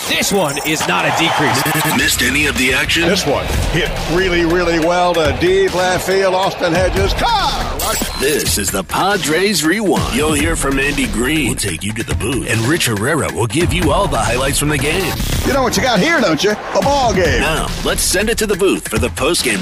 This one is not a decrease. Missed any of the action? This one hit really, really well to deep left field. Austin Hedges. Car! This is the Padres Rewind. You'll hear from Andy Green. We'll take you to the booth. And Rich Herrera will give you all the highlights from the game. You know what you got here, don't you? A ball game. Now, let's send it to the booth for the postgame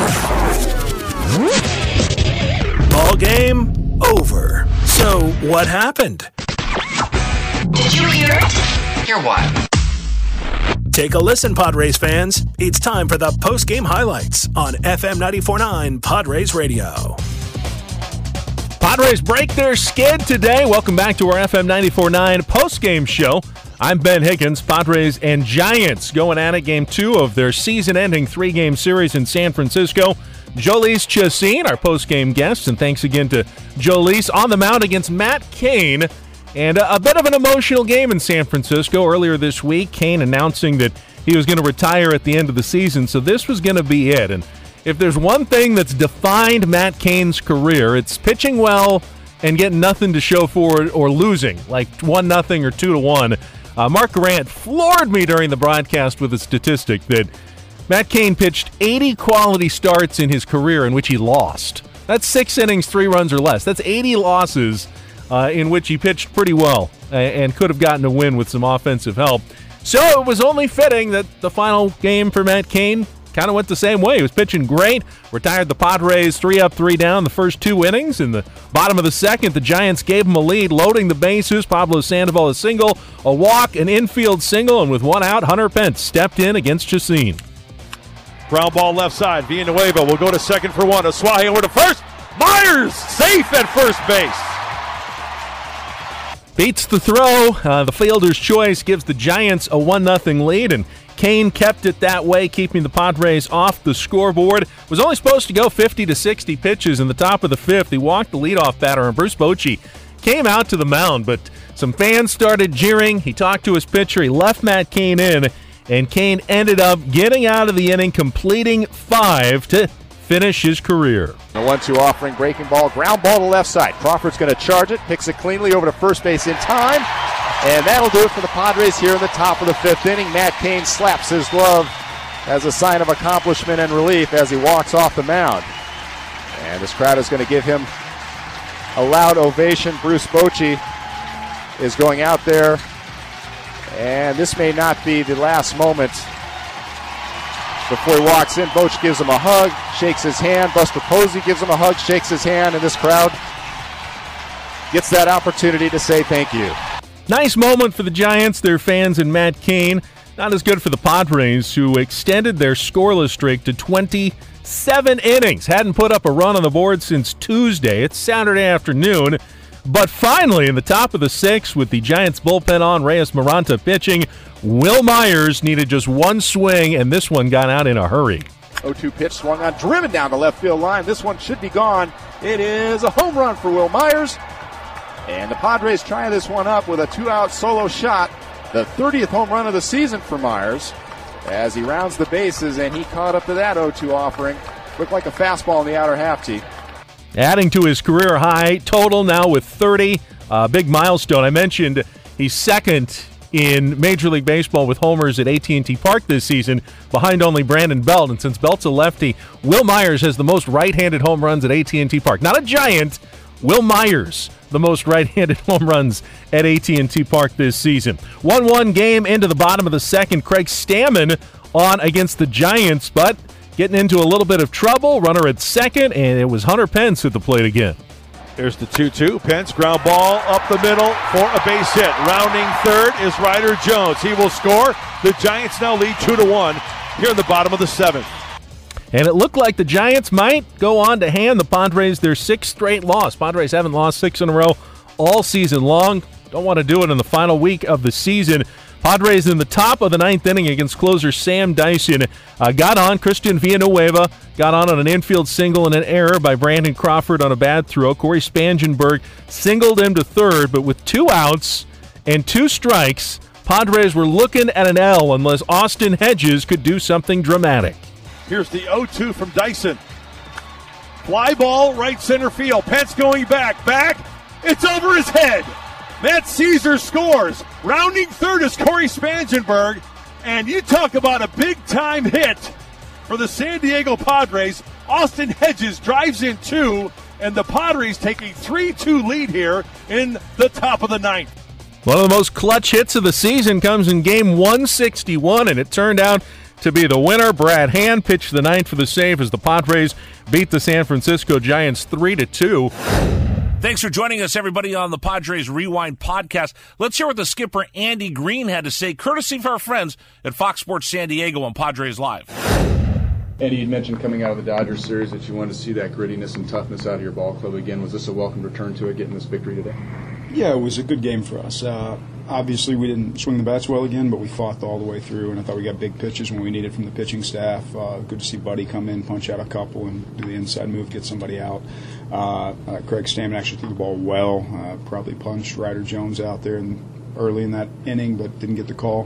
report. Ball game over. So, what happened? Did you hear it? Hear what? Take a listen, Padres fans. It's time for the post-game highlights on FM 94.9 Padres Radio. Padres break their skid today. Welcome back to our FM 94.9 post-game show. I'm Ben Higgins. Padres and Giants going at it, game 2 of their season-ending 3-game series in San Francisco. Jhoulys Chacin, our post-game guest, and thanks again to Jhoulys on the mound against Matt Cain. And a bit of an emotional game in San Francisco earlier this week. Cain announcing that he was going to retire at the end of the season, so this was going to be it. And if there's one thing that's defined Matt Cain's career, it's pitching well and getting nothing to show for it or losing, like 1-0 or 2-1. Mark Grant floored me during the broadcast with a statistic that Matt Cain pitched 80 quality starts in his career in which he lost. That's 6 innings, 3 runs or less. That's 80 losses in which he pitched pretty well and could have gotten a win with some offensive help. So it was only fitting that the final game for Matt Cain kind of went the same way. He was pitching great, retired the Padres 3 up, 3 down the first 2 innings. In the bottom of the second, the Giants gave him a lead, loading the bases. Pablo Sandoval a single, a walk, an infield single, and with 1 out, Hunter Pence stepped in against Chacin. Ground ball left side. Villanueva will go to second for 1. Asuaje over to first. Myers safe at first base. Beats the throw. The fielder's choice gives the Giants a 1-0 lead, and Cain kept it that way, keeping the Padres off the scoreboard. Was only supposed to go 50 to 60 pitches in the top of the 5th. He walked the leadoff batter, and Bruce Bochy came out to the mound, but some fans started jeering. He talked to his pitcher. He left Matt Cain in, and Cain ended up getting out of the inning, completing 5 to finish his career. The 1-2 offering, breaking ball, ground ball to left side. Crawford's going to charge it, picks it cleanly over to first base in time, and that'll do it for the Padres here in the top of the 5th inning. Matt Cain slaps his glove as a sign of accomplishment and relief as he walks off the mound. And this crowd is going to give him a loud ovation. Bruce Bochy is going out there, and this may not be the last moment before he walks in. Boch gives him a hug, shakes his hand. Buster Posey gives him a hug, shakes his hand, and this crowd gets that opportunity to say thank you. Nice moment for the Giants, their fans, and Matt Cain. Not as good for the Padres, who extended their scoreless streak to 27 innings. Hadn't put up a run on the board since Tuesday. It's Saturday afternoon. But finally, in the top of the 6th, with the Giants bullpen on, Reyes Maranta pitching, Will Myers needed just 1 swing, and this one got out in a hurry. 0-2 pitch swung on, driven down the left field line. This one should be gone. It is a home run for Will Myers. And the Padres try this one up with a 2-out solo shot. The 30th home run of the season for Myers as he rounds the bases, and he caught up to that 0-2 offering. Looked like a fastball in the outer half tee. Adding to his career high total now with 30. Big milestone. I mentioned he's second in Major League Baseball with homers at AT&T Park this season, behind only Brandon Belt. And since Belt's a lefty, Will Myers has the most right-handed home runs at AT&T Park. Not a Giant, Will Myers, the most right-handed home runs at AT&T Park this season. 1-1 game into the bottom of the 2nd. Craig Stammen on against the Giants, but getting into a little bit of trouble. Runner at 2nd, and it was Hunter Pence at the plate again. There's the 2-2. Pence, ground ball up the middle for a base hit. Rounding 3rd is Ryder Jones. He will score. The Giants now lead 2-1 here in the bottom of the 7th. And it looked like the Giants might go on to hand the Padres their 6th straight loss. Padres haven't lost 6 in a row all season long. Don't want to do it in the final week of the season. Padres in the top of the 9th inning against closer Sam Dyson got on. Christian Villanueva got on an infield single and an error by Brandon Crawford on a bad throw. Corey Spangenberg singled him to 3rd, but with 2 outs and 2 strikes, Padres were looking at an L unless Austin Hedges could do something dramatic. Here's the 0-2 from Dyson. Fly ball, right center field. Pence going back. It's over his head. Matt Caesar scores. Rounding 3rd is Corey Spangenberg. And you talk about a big-time hit for the San Diego Padres. Austin Hedges drives in 2, and the Padres take a 3-2 lead here in the top of the 9th. One of the most clutch hits of the season comes in game 161, and it turned out to be the winner. Brad Hand pitched the 9th for the save as the Padres beat the San Francisco Giants 3-2. Thanks for joining us, everybody, on the Padres Rewind podcast. Let's hear what the skipper Andy Green had to say, courtesy of our friends at Fox Sports San Diego on Padres Live. Andy, you mentioned coming out of the Dodgers series that you wanted to see that grittiness and toughness out of your ball club again. Was this a welcome return to it, getting this victory today? Yeah, it was a good game for us. Obviously, we didn't swing the bats well again, but we fought all the way through, and I thought we got big pitches when we needed from the pitching staff. Good to see Buddy come in, punch out a couple, and do the inside move, get somebody out. Craig Stammen actually threw the ball well, probably punched Ryder Jones out there early in that inning, but didn't get the call.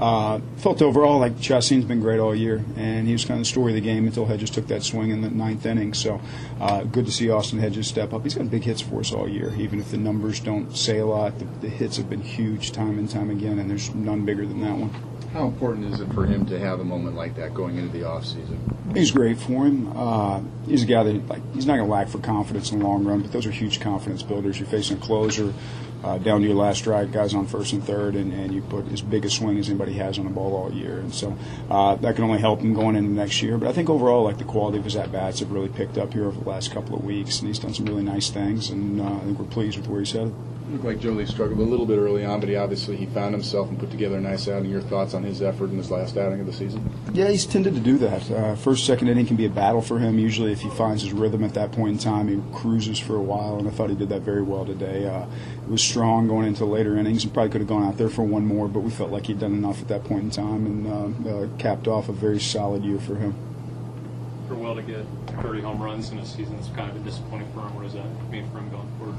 Felt overall like Chacin's been great all year, and he was kind of the story of the game until Hedges took that swing in the 9th inning. So good to see Austin Hedges step up. He's got big hits for us all year, even if the numbers don't say a lot. The hits have been huge time and time again, and there's none bigger than that one. How important is it for him to have a moment like that going into the offseason? He's great for him. He's a guy that he's not going to lack for confidence in the long run, but those are huge confidence builders. You're facing a closer, down to your last strike, guys on first and third, and you put as big a swing as anybody has on the ball all year. And so that can only help him going into next year. But I think overall, the quality of his at-bats have really picked up here over the last couple of weeks, and he's done some really nice things, and I think we're pleased with where he's headed. It looked like Jolie struggled a little bit early on, but he found himself and put together a nice outing. Your thoughts on his effort in his last outing of the season? Yeah, he's tended to do that. First, second inning can be a battle for him. Usually if he finds his rhythm at that point in time, he cruises for a while, and I thought he did that very well today. It was strong going into the later innings, and probably could have gone out there for one more, but we felt like he'd done enough at that point in time, and capped off a very solid year for him. For Will to get 30 home runs in a season is kind of a disappointing for him. What does that mean for him going forward?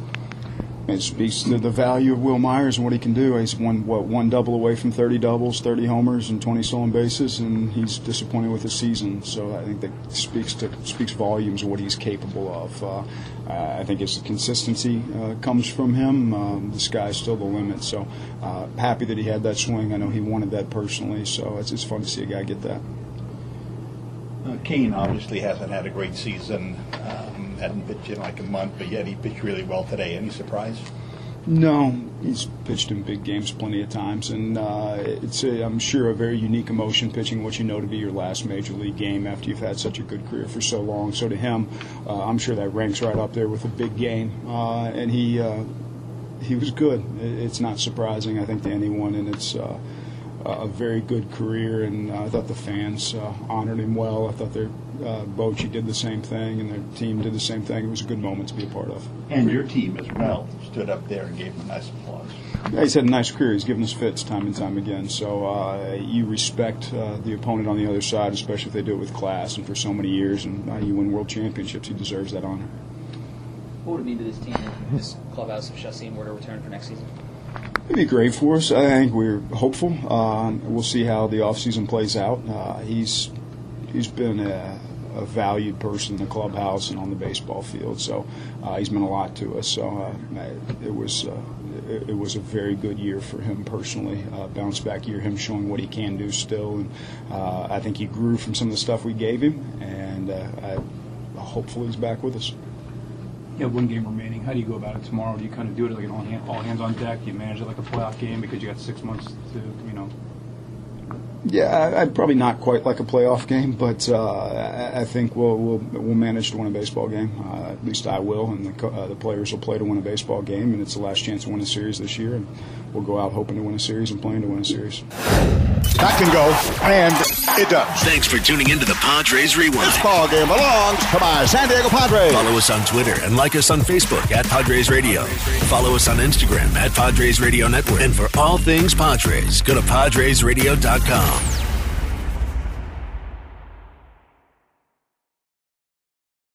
It speaks to the value of Will Myers and what he can do. He's one double away from 30 doubles, 30 homers, and 20 stolen bases, and he's disappointed with his season. So I think that speaks volumes of what he's capable of. I think his consistency comes from him. The sky's still the limit. So happy that he had that swing. I know he wanted that personally. So it's fun to see a guy get that. Kane obviously hasn't had a great season. Hadn't pitched in like a month, but yet he pitched really well today. Any surprise? No, he's pitched in big games plenty of times, and it's I'm sure a very unique emotion pitching what you know to be your last major league game after you've had such a good career for so long. So to him, I'm sure that ranks right up there with a big game, and he was good. It's not surprising, I think, to anyone, and it's a very good career, and I thought the fans honored him well. I thought Bochy did the same thing, and their team did the same thing. It was a good moment to be a part of. And your team as well stood up there and gave him a nice applause. Yeah, he's had a nice career. He's given us fits time and time again. So you respect the opponent on the other side, especially if they do it with class and for so many years, and you win world championships. He deserves that honor. What would it mean to this team if this clubhouse if Chacin were to return for next season? It'd be great for us. I think we're hopeful. We'll see how the offseason plays out. He's been a valued person in the clubhouse and on the baseball field, so he's meant a lot to us. So it was a very good year for him personally. Bounce back year, him showing what he can do still, and I think he grew from some of the stuff we gave him, and hopefully he's back with us. You have one game remaining. How do you go about it tomorrow? Do you kind of do it like an all hands on deck? Do you manage it like a playoff game because you got 6 months to, Yeah, I'd probably not quite like a playoff game, but I think we'll manage to win a baseball game. At least I will, and the players will play to win a baseball game, and it's the last chance to win a series this year, and we'll go out hoping to win a series and playing to win a series. That can go, and it does. Thanks for tuning into the Padres Rewind. This ball game belongs to my San Diego Padres. Follow us on Twitter and like us on Facebook at Padres Radio. Follow us on Instagram at Padres Radio Network. And for all things Padres, go to PadresRadio.com.